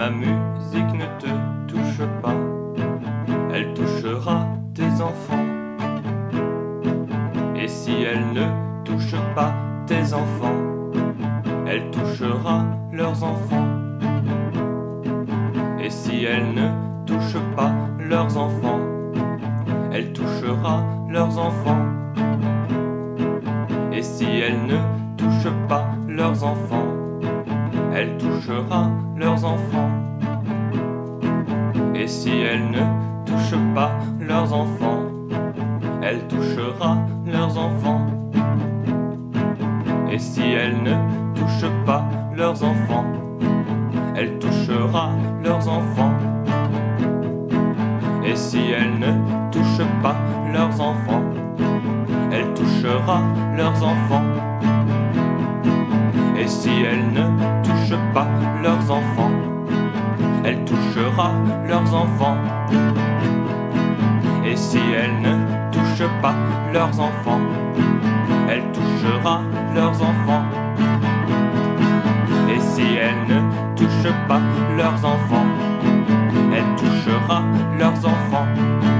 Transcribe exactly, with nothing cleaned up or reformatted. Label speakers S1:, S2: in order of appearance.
S1: ma musique ne te touche pas, elle touchera tes enfants. Et si elle ne touche pas tes enfants, elle touchera leurs enfants. Et si elle ne touche pas leurs enfants, elle touchera leurs enfants. Et si elle ne touche pas leurs enfants, elle touchera leurs enfants. Et si elle ne touche pas leurs enfants, elle touchera leurs enfants. Et si elle ne touche pas leurs enfants, elle touchera leurs enfants. Et si elle ne touche pas leurs enfants, elle touchera leurs enfants. Et si elle ne touche pas leurs enfants, elle touchera leurs enfants. Et si elle ne touche pas leurs enfants, elle touchera leurs enfants. Et si elle ne touche pas leurs enfants, elle touchera leurs enfants.